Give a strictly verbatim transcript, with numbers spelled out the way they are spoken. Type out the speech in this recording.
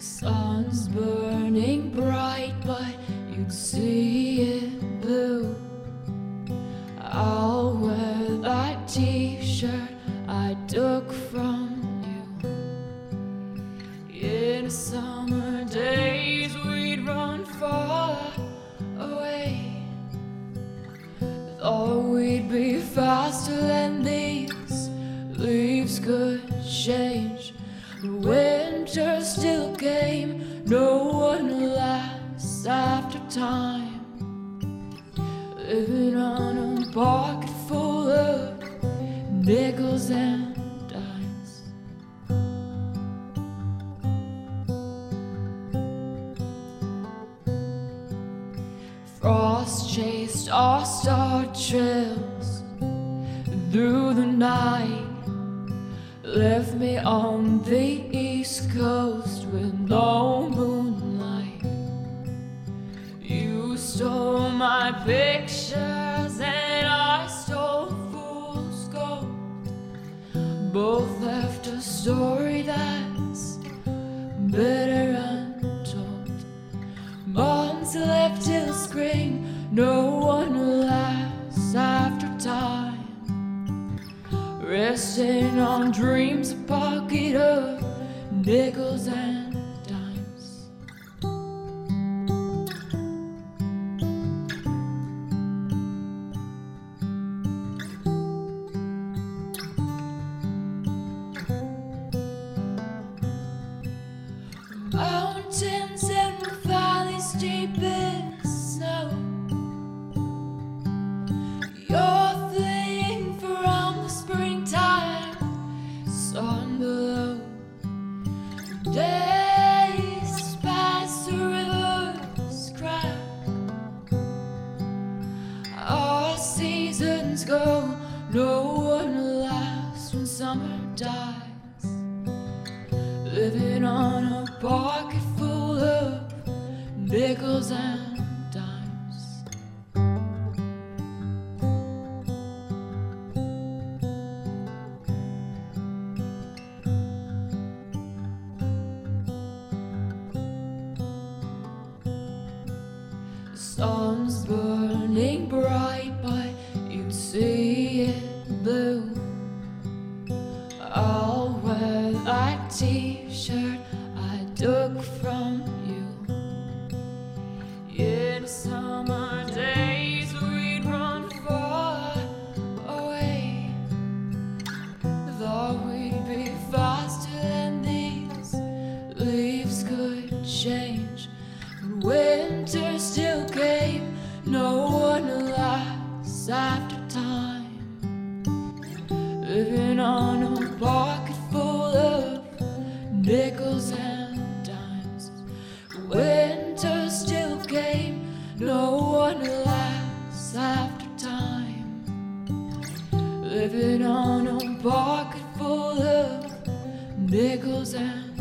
Sun's burning bright, but you'd see it blue. I'll wear that t-shirt I took from you. In summer days we'd run far away. Thought we'd be faster than these leaves could change. Winter still came, no one lasts after time. Living on a pocket full of nickels and dimes. Frost chased our star trails through the night, left me on the East Coast with no moonlight. You stole my pictures and I stole fool's gold. Both left a story that's better untold. Months left till spring, no one lasts after time. Resting on dreams, a pocket of nickels and dimes. Mountains and valleys deep in snow. You're fleeing from the springtime sun below. Days pass, the rivers cry. Our seasons go, no one lasts when summer dies. Living on a pocket full of nickels and dimes. The sun's burning bright, but you'd see it blue. I'll wear that t-shirt I took from you. In summer days we'd run far away. Thought we'd be faster than these leaves could change. But winter still came, no one lasts after time. Living on a pocket full of nickels and dimes. Winter still came, no one lasts after time. Living on a pocket full of nickels and